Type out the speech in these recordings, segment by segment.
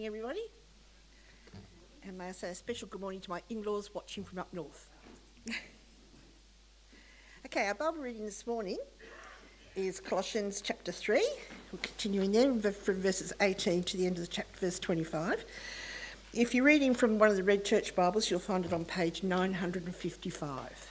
everybody. And may I say a special good morning to my in-laws watching from up north. Okay, our Bible reading this morning is Colossians chapter 3. We're continuing there from verses 18 to the end of the chapter, verse 25. If you're reading from one of the Red Church Bibles, you'll find it on page 955.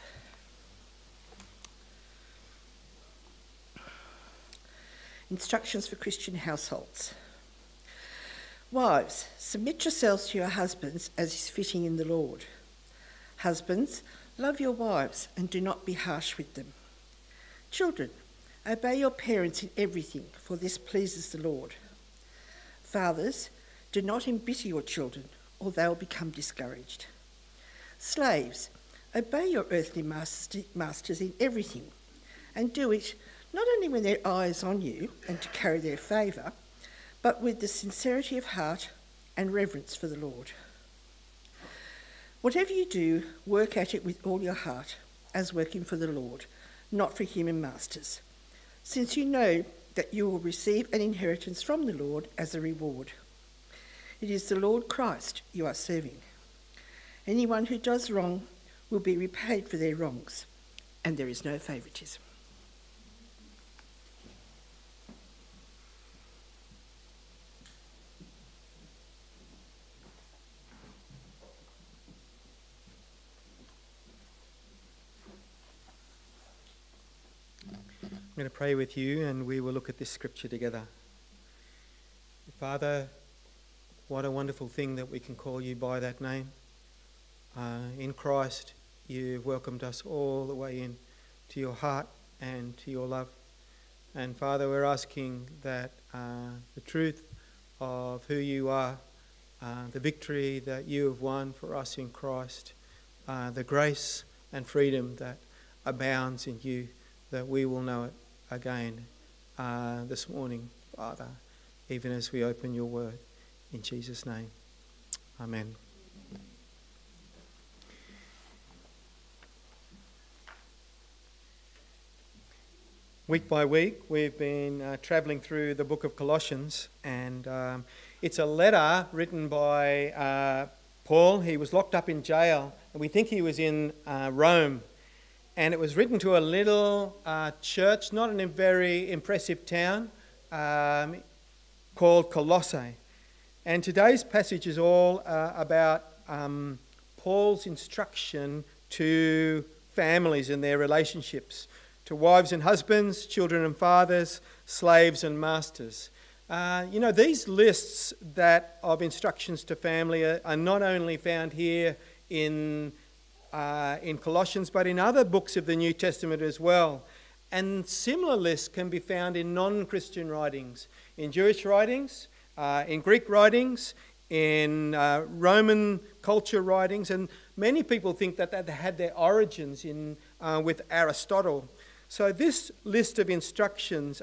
Instructions for Christian households. Wives, submit yourselves to your husbands as is fitting in the Lord. Husbands, love your wives and do not be harsh with them. Children, obey your parents in everything, for this pleases the Lord. Fathers, do not embitter your children, or they will become discouraged. Slaves, obey your earthly masters in everything, and do it not only when their eye is on you and to carry their favour, but with the sincerity of heart and reverence for the Lord. Whatever you do, work at it with all your heart, as working for the Lord, not for human masters, since you know that you will receive an inheritance from the Lord as a reward. It is the Lord Christ you are serving. Anyone who does wrong will be repaid for their wrongs, and there is no favouritism. I'm going to pray with you and we will look at this scripture together. Father, what a wonderful thing that we can call you by that name. In Christ, you've welcomed us all the way in to your heart and to your love. And Father, we're asking that the truth of who you are, the victory that you have won for us in Christ, the grace and freedom that abounds in you, that we will know it again this morning, Father, even as we open your word. In Jesus' name, amen. Week by week, we've been travelling through the book of Colossians, and it's a letter written by Paul. He was locked up in jail, and we think he was in Rome. And it was written to a little church, not in a very impressive town, called Colossae. And today's passage is all about Paul's instruction to families and their relationships, to wives and husbands, children and fathers, slaves and masters. These lists of instructions to family are not only found here in Colossians, but in other books of the New Testament as well. And similar lists can be found in non-Christian writings, in Jewish writings, in Greek writings, in Roman culture writings, and many people think that they had their origins with Aristotle. So this list of instructions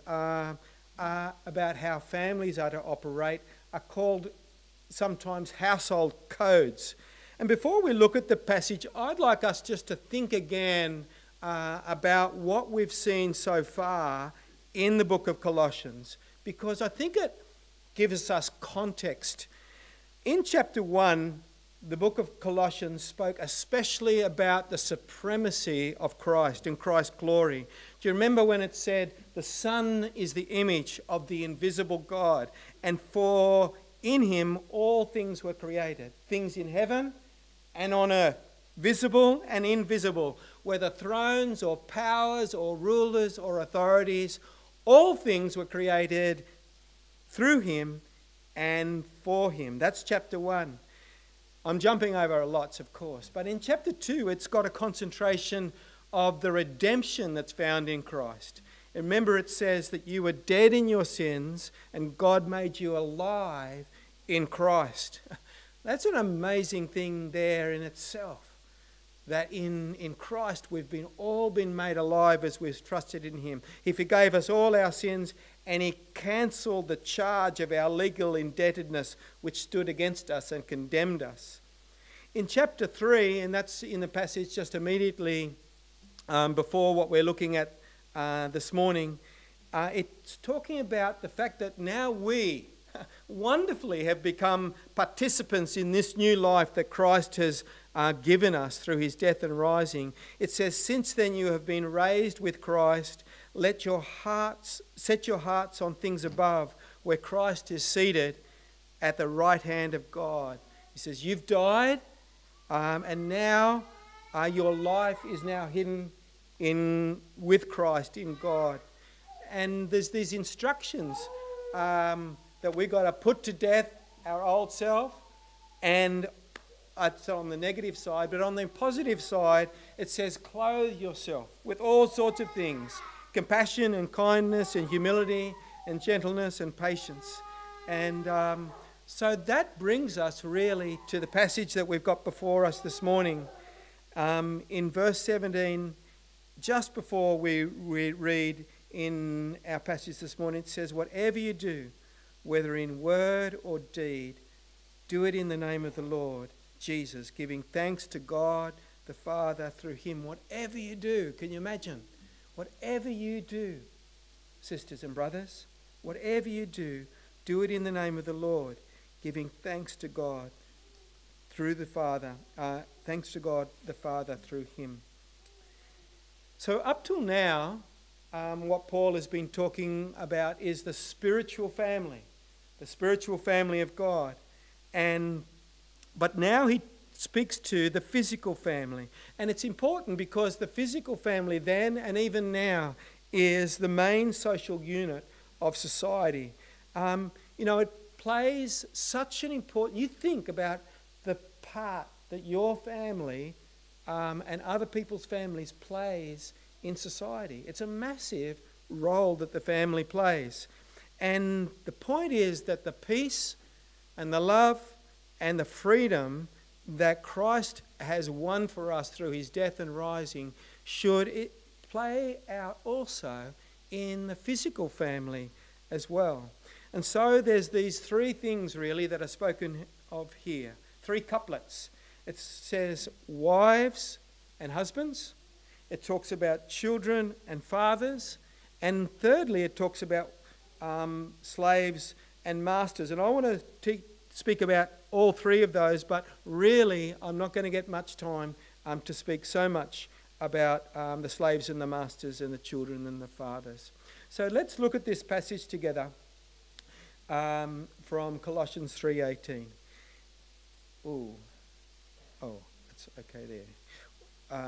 about how families are to operate are called sometimes household codes. And before we look at the passage, I'd like us just to think again about what we've seen so far in the book of Colossians, because I think it gives us context. In chapter 1, the book of Colossians spoke especially about the supremacy of Christ and Christ's glory. Do you remember when it said, the Son is the image of the invisible God, and for in him all things were created, things in heaven and on earth, visible and invisible, whether thrones or powers or rulers or authorities, all things were created through him and for him. That's chapter 1. I'm jumping over lots, of course, but in chapter 2, it's got a concentration of the redemption that's found in Christ. And remember, it says that you were dead in your sins and God made you alive in Christ. That's an amazing thing there in itself, that in Christ we've all been made alive as we've trusted in him. He forgave us all our sins and he cancelled the charge of our legal indebtedness which stood against us and condemned us. In chapter 3, and that's in the passage just immediately before what we're looking at this morning, it's talking about the fact that now we, wonderfully have become participants in this new life that Christ has given us through his death and rising. It says, since then you have been raised with Christ, set your hearts on things above, where Christ is seated at the right hand of God. He says, you've died, and now your life is now hidden with Christ in God. And there's these instructions that we've got to put to death our old self, and it's on the negative side, but on the positive side, it says clothe yourself with all sorts of things: compassion and kindness and humility and gentleness and patience. And so that brings us really to the passage that we've got before us this morning. In verse 17, just before we read in our passage this morning, it says, whatever you do, whether in word or deed, do it in the name of the Lord Jesus, giving thanks to God the Father through him. Whatever you do, can you imagine? Whatever you do, sisters and brothers, whatever you do, do it in the name of the Lord, giving thanks to God through the Father, thanks to God the Father through him. So up till now, what Paul has been talking about is the spiritual family of God. But now he speaks to the physical family. And it's important because the physical family then and even now is the main social unit of society. It plays such an important... You think about the part that your family and other people's families plays in society. It's a massive role that the family plays. And the point is that the peace and the love and the freedom that Christ has won for us through his death and rising should play out also in the physical family as well. And so there's these three things really that are spoken of here. Three couplets. It says wives and husbands. It talks about children and fathers. And thirdly, it talks about slaves and masters. And I want to speak about all three of those, but really I'm not going to get much time to speak so much about the slaves and the masters and the children and the fathers. So let's look at this passage together from Colossians 3:18. Oh, that's okay there.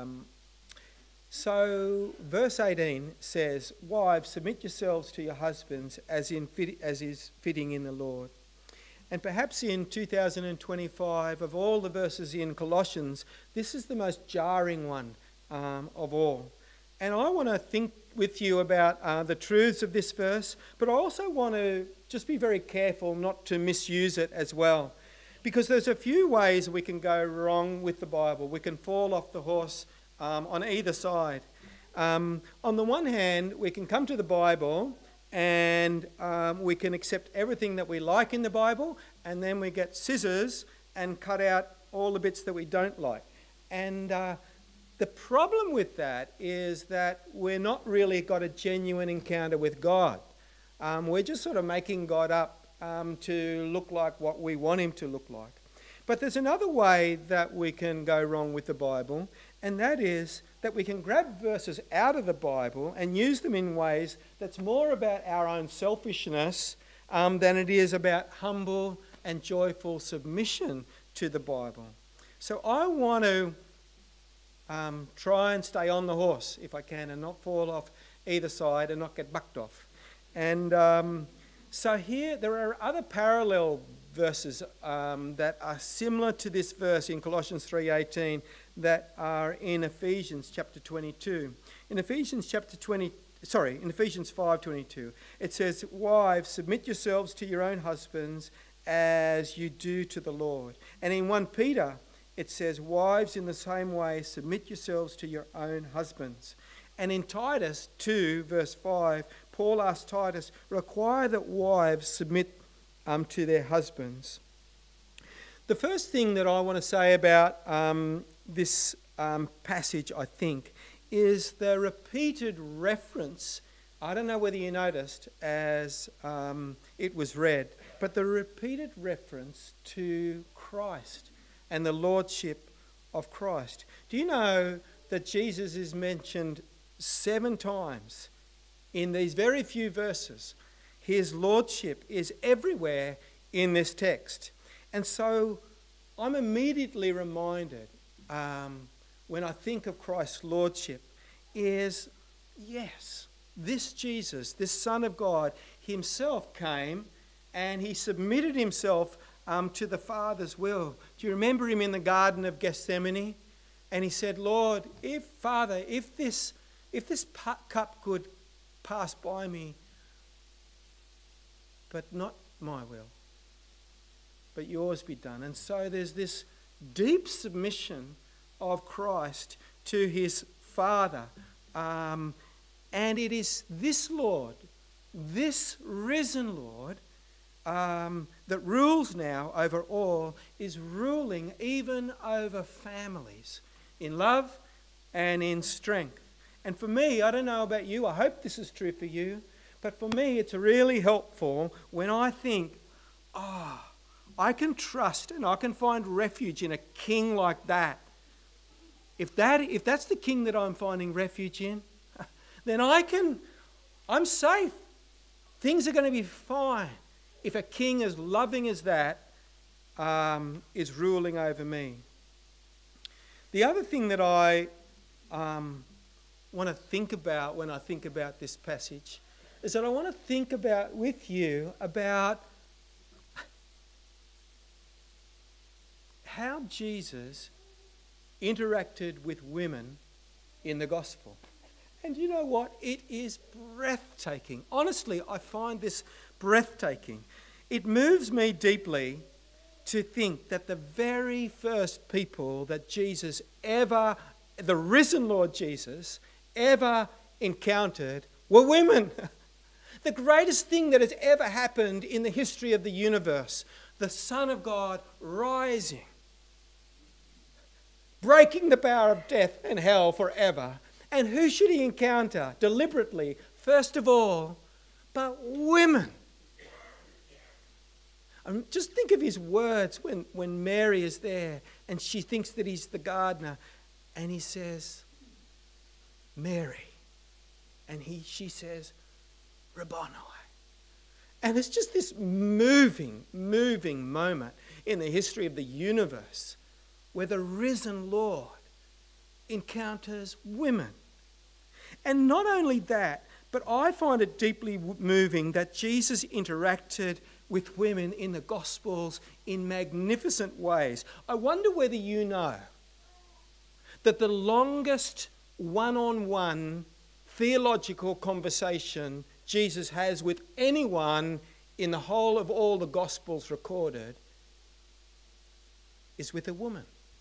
So verse 18 says, wives, submit yourselves to your husbands as is fitting in the Lord. And perhaps in 2025, of all the verses in Colossians, this is the most jarring one of all. And I want to think with you about the truths of this verse, but I also want to just be very careful not to misuse it as well. Because there's a few ways we can go wrong with the Bible. We can fall off the horse on either side. On the one hand, we can come to the Bible and we can accept everything that we like in the Bible, and then we get scissors and cut out all the bits that we don't like. And the problem with that is that we're not really got a genuine encounter with God. We're just sort of making God up to look like what we want him to look like. But there's another way that we can go wrong with the Bible, and that is that we can grab verses out of the Bible and use them in ways that's more about our own selfishness than it is about humble and joyful submission to the Bible. So I want to try and stay on the horse if I can and not fall off either side and not get bucked off. And so here there are other parallel verses that are similar to this verse in Colossians 3:18 that are in Ephesians chapter 22. In Ephesians 5:22, it says, wives, submit yourselves to your own husbands as you do to the Lord. And in 1 Peter, it says, wives, in the same way, submit yourselves to your own husbands. And in Titus 2, verse 5, Paul asks Titus, require that wives submit to their husbands. The first thing that I want to say about this passage, I think, is the repeated reference. I don't know whether you noticed as it was read, but the repeated reference to Christ and the lordship of Christ. Do you know that Jesus is mentioned 7 times in these very few verses? His lordship is everywhere in this text. And so I'm immediately reminded when I think of Christ's lordship is, yes, this Jesus, this Son of God, himself came and he submitted himself to the Father's will. Do you remember him in the Garden of Gethsemane? And he said, Lord, if this cup could pass by me, but not my will, but yours be done. And so there's this deep submission of Christ to his Father. And it is this Lord, this risen Lord, that rules now over all, is ruling even over families in love and in strength. And for me, I don't know about you, I hope this is true for you, but for me it's really helpful when I think, I can trust and I can find refuge in a king like that. If that's the king that I'm finding refuge in, then I'm safe. Things are going to be fine if a king as loving as that is ruling over me. The other thing that I want to think about when I think about this passage is that I want to think about with you about how Jesus interacted with women in the gospel. And you know what? It is breathtaking. Honestly, I find this breathtaking. It moves me deeply to think that the very first people that Jesus ever, the risen Lord Jesus, ever encountered were women. The greatest thing that has ever happened in the history of the universe, the Son of God rising, breaking the power of death and hell forever. And who should he encounter deliberately? First of all, but women. Just think of his words when Mary is there and she thinks that he's the gardener and he says, Mary. And she says, Rabboni. And it's just this moving moment in the history of the universe where the risen Lord encounters women. And not only that, but I find it deeply moving that Jesus interacted with women in the Gospels in magnificent ways. I wonder whether you know that the longest one-on-one theological conversation Jesus has with anyone in the whole of all the Gospels recorded is with a woman.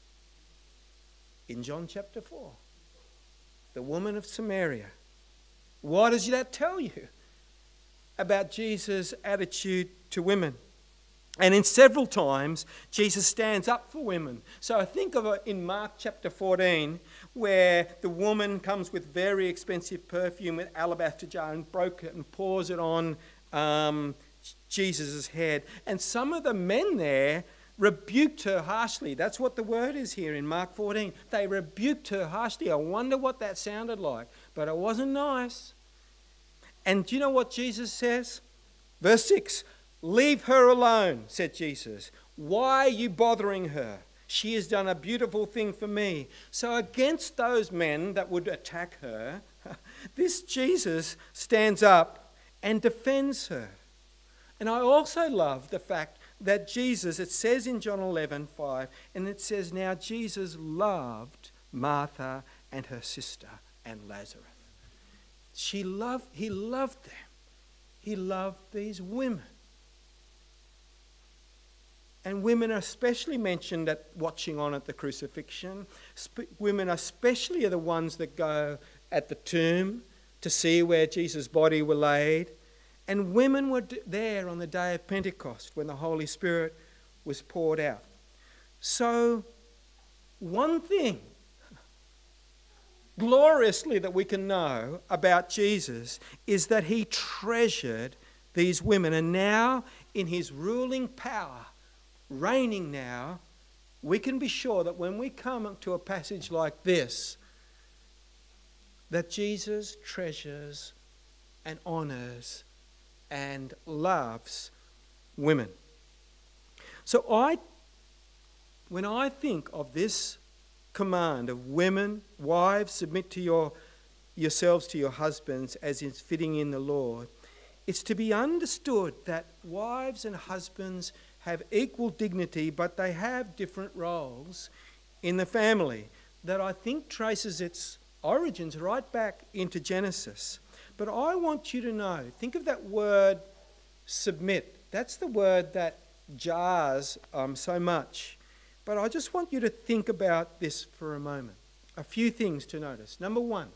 In John chapter 4, the woman of Samaria. What does that tell you about Jesus' attitude to women? And in several times, Jesus stands up for women. So I think of it in Mark chapter 14, where the woman comes with very expensive perfume, an alabaster jar, and broke it and pours it on Jesus' head. And some of the men there rebuked her harshly. That's what the word is here in Mark 14. They rebuked her harshly. I wonder what that sounded like. But it wasn't nice. And do you know what Jesus says? Verse 6, leave her alone, said Jesus. Why are you bothering her? She has done a beautiful thing for me. So against those men that would attack her, this Jesus stands up and defends her. And I also love the fact that Jesus, it says in John 11:5, and it says, now Jesus loved Martha and her sister and Lazarus. He loved them. He loved these women. And women are especially mentioned at watching on at the crucifixion. Women especially are the ones that go at the tomb to see where Jesus' body were laid. And women were there on the day of Pentecost when the Holy Spirit was poured out. So, one thing gloriously that we can know about Jesus is that he treasured these women. And now in his ruling power, reigning now, we can be sure that when we come to a passage like this, that Jesus treasures and honours and loves women. So when I think of this command of women, wives, submit to yourselves to your husbands as is fitting in the Lord, it's to be understood that wives and husbands have equal dignity, but they have different roles in the family. That I think traces its origins right back into Genesis. But I want you to know, think of that word submit. That's the word that jars so much. But I just want you to think about this for a moment. A few things to notice. Number one,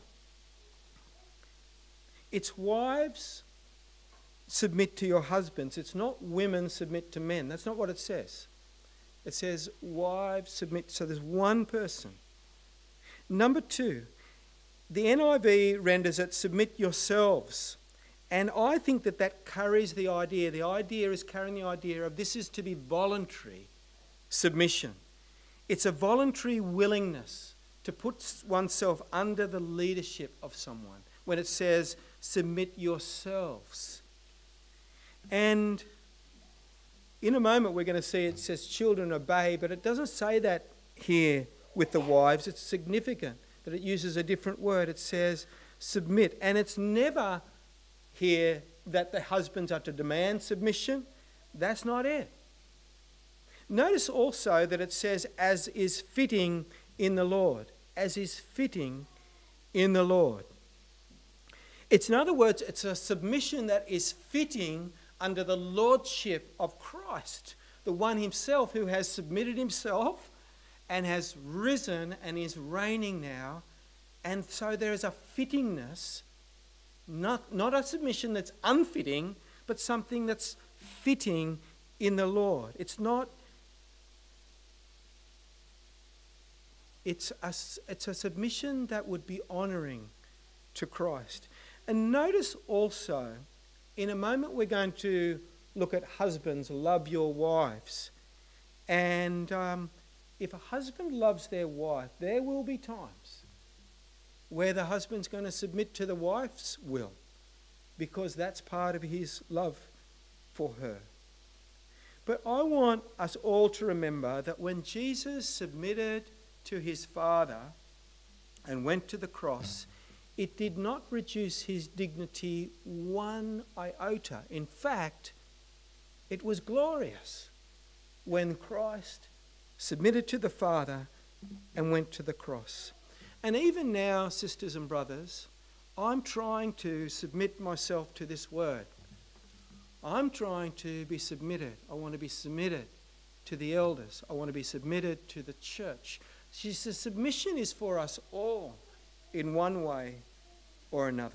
it's wives submit to your husbands. It's not women submit to men. That's not what it says. It says wives submit. So there's one person. Number two, the NIV renders it submit yourselves. And I think that carries the idea. The idea is carrying the idea of this is to be voluntary submission. It's a voluntary willingness to put oneself under the leadership of someone. When it says submit yourselves. And in a moment we're going to see it says children obey, but it doesn't say that here with the wives. It's significant that it uses a different word. It says submit. And it's never here that the husbands are to demand submission. That's not it. Notice also that it says as is fitting in the Lord. As is fitting in the Lord. It's, in other words, it's a submission that is fitting under the lordship of Christ, the one himself who has submitted himself and has risen and is reigning now. And so there is a fittingness, not a submission that's unfitting, but something that's fitting in the Lord. It's a submission that would be honouring to Christ. And notice also, in a moment we're going to look at husbands, love your wives. And if a husband loves their wife, there will be times where the husband's going to submit to the wife's will, because that's part of his love for her. But I want us all to remember that when Jesus submitted to his Father and went to the cross, it did not reduce his dignity one iota. In fact, it was glorious when Christ submitted to the Father and went to the cross. And even now, sisters and brothers, I'm trying to submit myself to this word. I'm trying to be submitted. I want to be submitted to the elders. I want to be submitted to the church. She says submission is for us all in one way or another.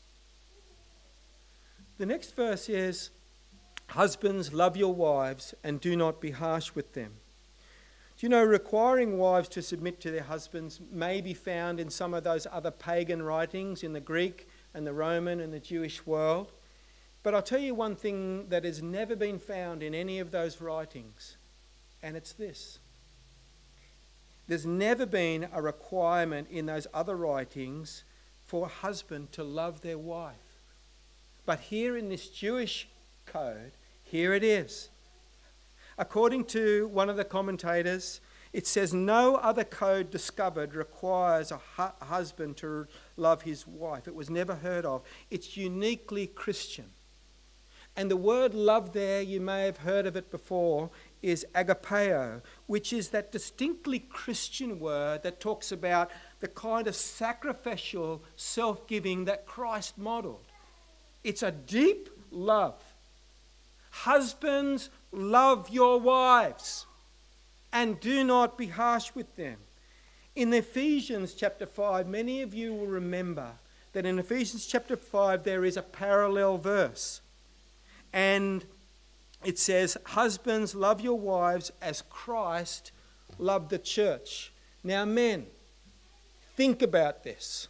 The next verse is, husbands, love your wives and do not be harsh with them. Do you know, requiring wives to submit to their husbands may be found in some of those other pagan writings in the Greek and the Roman and the Jewish world. But I'll tell you one thing that has never been found in any of those writings, and it's this. There's never been a requirement in those other writings for a husband to love their wife. But here in this Jewish code, here it is. According to one of the commentators, it says no other code discovered requires a husband to love his wife. It was never heard of. It's uniquely Christian. And the word love there, you may have heard of it before, is agapeo, which is that distinctly Christian word that talks about the kind of sacrificial self-giving that Christ modelled. It's a deep love. Husbands, love your wives and do not be harsh with them. In Ephesians chapter 5, many of you will remember that in Ephesians chapter 5 there is a parallel verse. And it says, husbands, love your wives as Christ loved the church. Now, men, think about this.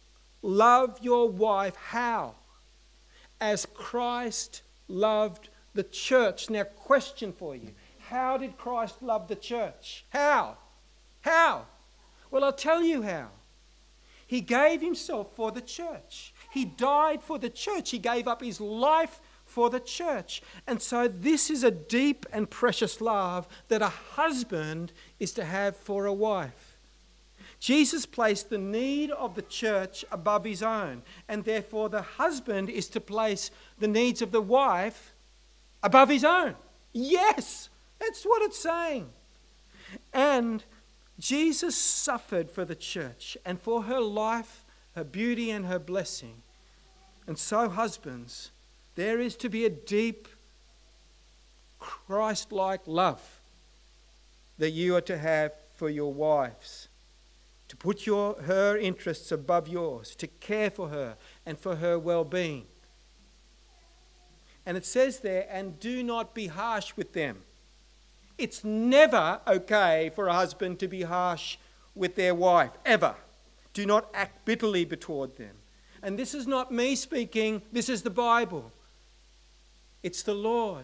Love your wife how? As Christ loved the church. Now, question for you. How did Christ love the church? How? How? Well, I'll tell you how. He gave himself for the church. He died for the church. He gave up his life for the church. And so this is a deep and precious love that a husband is to have for a wife. Jesus placed the need of the church above his own, and therefore the husband is to place the needs of the wife above his own. Yes, that's what it's saying. And Jesus suffered for the church and for her life, her beauty and her blessing. And so, husbands, there is to be a deep, Christ-like love that you are to have for your wives, to put her interests above yours, to care for her and for her well-being. And it says there, and do not be harsh with them. It's never okay for a husband to be harsh with their wife, ever. Do not act bitterly toward them. And this is not me speaking, this is the Bible. It's the Lord.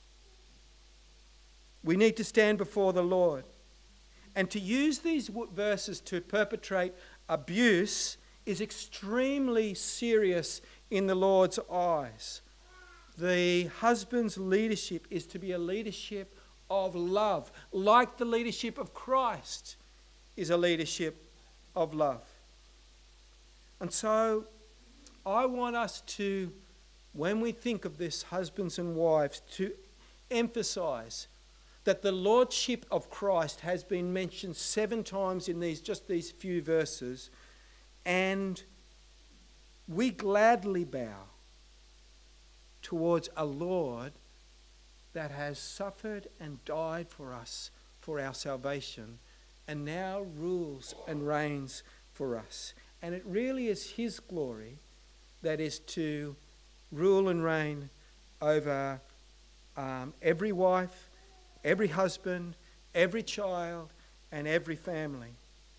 We need to stand before the Lord. And to use these verses to perpetrate abuse is extremely serious in the Lord's eyes. The husband's leadership is to be a leadership of love, like the leadership of Christ is a leadership of love. And so I want us to, when we think of this, husbands and wives, to emphasize that the lordship of Christ has been mentioned 7 times in just these few verses, and we gladly bow towards a Lord that has suffered and died for us for our salvation and now rules and reigns for us. And it really is his glory that is to rule and reign over every wife, every husband, every child, and every family.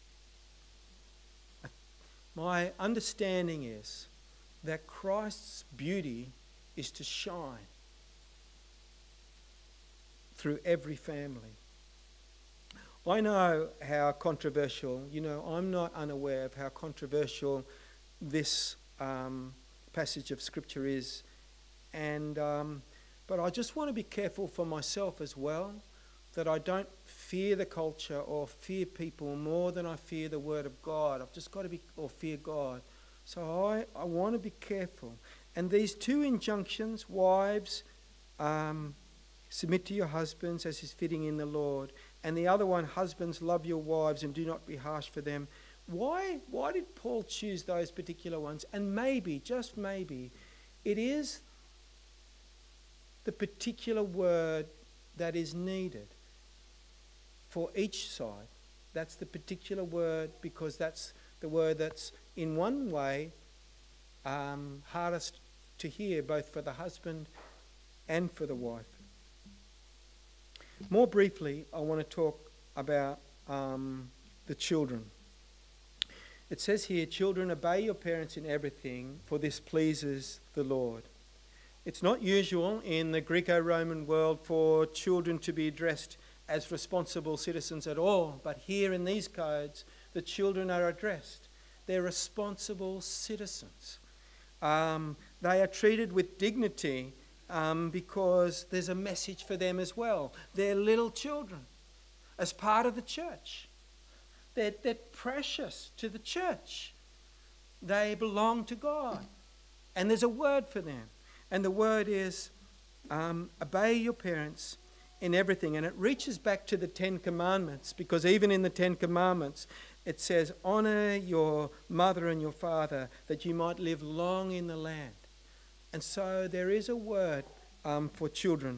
My understanding is that Christ's beauty is to shine through every family. I know how controversial, I'm not unaware of how controversial this passage of Scripture is. But I just want to be careful for myself as well, that I don't fear the culture or fear people more than I fear the Word of God. I've just got to fear God. So I want to be careful. And these 2 injunctions, wives, submit to your husbands as is fitting in the Lord. And the other one, husbands, love your wives and do not be harsh for them. Why did Paul choose those particular ones? And maybe, just maybe, it is the particular word that is needed for each side. That's the particular word, because that's the word that's in one way hardest to hear, both for the husband and for the wife. More briefly, I want to talk about the children. It says here, children, obey your parents in everything, for this pleases the Lord. It's not usual in the Greco-Roman world for children to be addressed as responsible citizens at all, but here in these codes, the children are addressed. They're responsible citizens. They are treated with dignity because there's a message for them as well. They're little children as part of the church. They're precious to the church. They belong to God. And there's a word for them. And the word is, obey your parents in everything. And it reaches back to the 10 Commandments, because even in the 10 Commandments, it says, honour your mother and your father, that you might live long in the land. And so there is a word for children.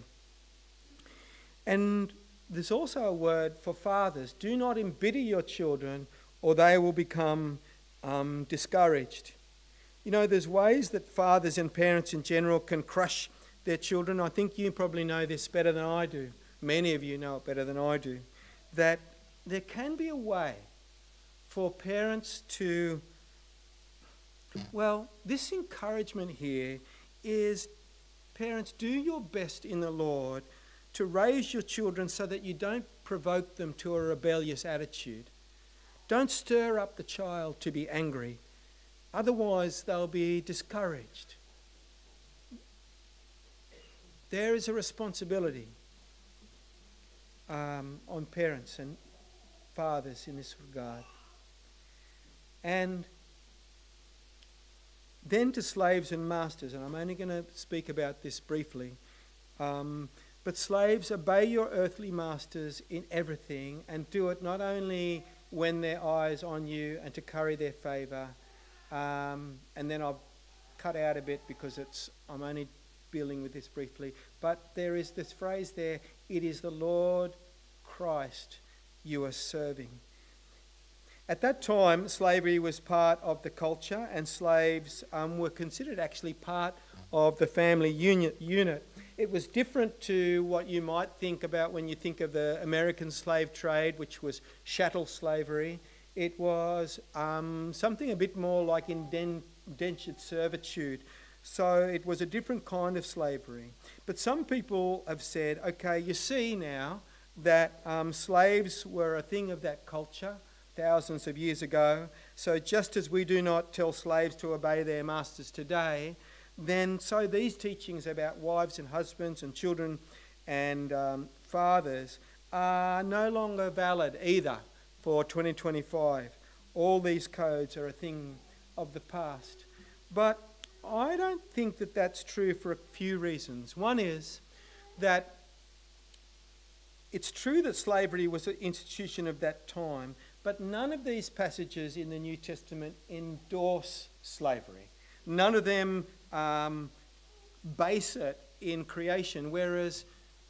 And there's also a word for fathers. Do not embitter your children, or they will become discouraged. There's ways that fathers and parents in general can crush their children. I think you probably know this better than I do. Many of you know it better than I do. That there can be a way for parents to, this encouragement here is Parents, do your best in the Lord to raise your children so that you don't provoke them to a rebellious attitude. Don't stir up the child to be angry. Otherwise, they'll be discouraged. There is a responsibility on parents and fathers in this regard. And then to slaves and masters, and I'm only going to speak about this briefly. But slaves, obey your earthly masters in everything, and do it not only when their eyes on you and to curry their favour. And then I've cut out a bit because I'm only dealing with this briefly. But there is this phrase there, it is the Lord Christ you are serving. At that time, slavery was part of the culture, and slaves were considered actually part of the family unit. It was different to what you might think about when you think of the American slave trade, which was chattel slavery. It was something a bit more like indentured servitude. So it was a different kind of slavery. But some people have said, okay, you see now that slaves were a thing of that culture thousands of years ago. So just as we do not tell slaves to obey their masters today, then so these teachings about wives and husbands and children and fathers are no longer valid either for 2025. All these codes are a thing of the past. But I don't think that that's true for a few reasons. One is that it's true that slavery was an institution of that time, but none of these passages in the New Testament endorse slavery. None of them base it in creation, whereas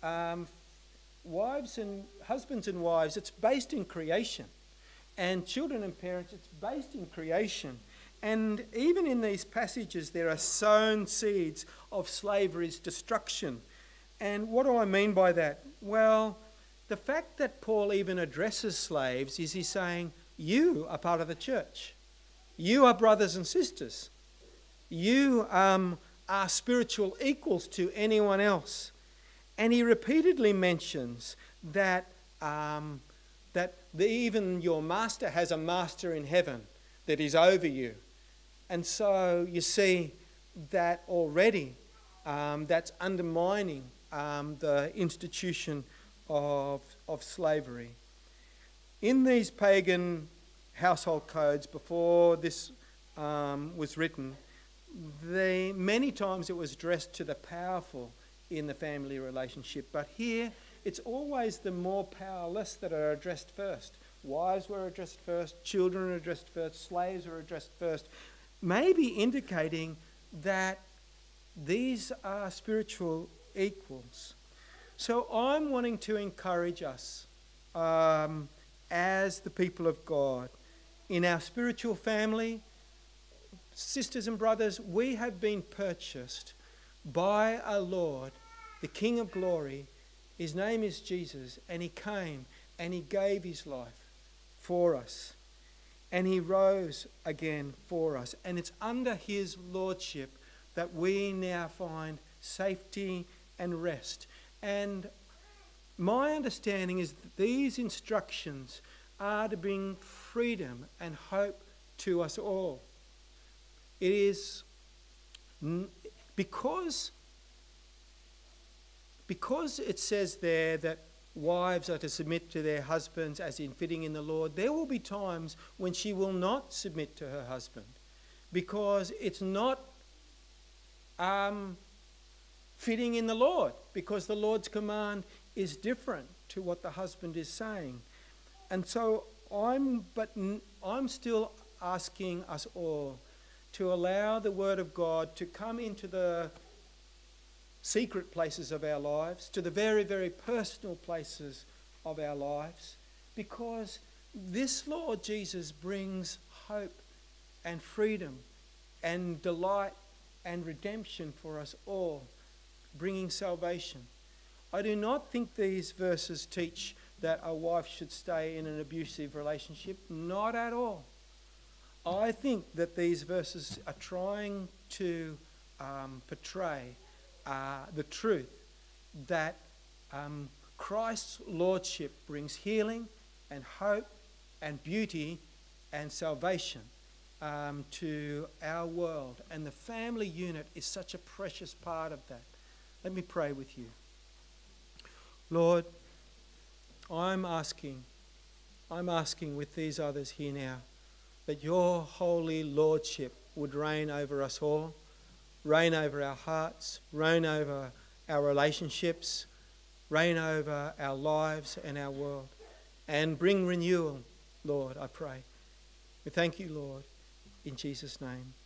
wives and husbands and wives, it's based in creation. And children and parents, it's based in creation. And even in these passages, there are sown seeds of slavery's destruction. And what do I mean by that? Well, the fact that Paul even addresses slaves is he's saying, you are part of the church. You are brothers and sisters. You are spiritual equals to anyone else. And he repeatedly mentions that, even your master has a master in heaven that is over you. And so you see that already that's undermining the institution of slavery. In these pagan household codes before this was written, many times it was addressed to the powerful in the family relationship, but here it's always the more powerless that are addressed first. Wives were addressed first, children were addressed first, slaves were addressed first, maybe indicating that these are spiritual equals. So I'm wanting to encourage us as the people of God in our spiritual family. Sisters and brothers, we have been purchased by our Lord, the King of Glory. His name is Jesus, and he came and he gave his life for us. And he rose again for us. And it's under his lordship that we now find safety and rest. And my understanding is that these instructions are to bring freedom and hope to us all. It is because it says there that wives are to submit to their husbands as in fitting in the Lord, there will be times when she will not submit to her husband because it's not fitting in the Lord, because the Lord's command is different to what the husband is saying. And so I'm still asking us all to allow the Word of God to come into the secret places of our lives, to the very, very personal places of our lives, because this Lord Jesus brings hope and freedom and delight and redemption for us all, bringing salvation. I do not think these verses teach that a wife should stay in an abusive relationship. Not at all. I think that these verses are trying to portray the truth that Christ's lordship brings healing and hope and beauty and salvation to our world. And the family unit is such a precious part of that. Let me pray with you. Lord, I'm asking with these others here now that your holy lordship would reign over us all, reign over our hearts, reign over our relationships, reign over our lives and our world, and bring renewal, Lord, I pray. We thank you, Lord, in Jesus' name.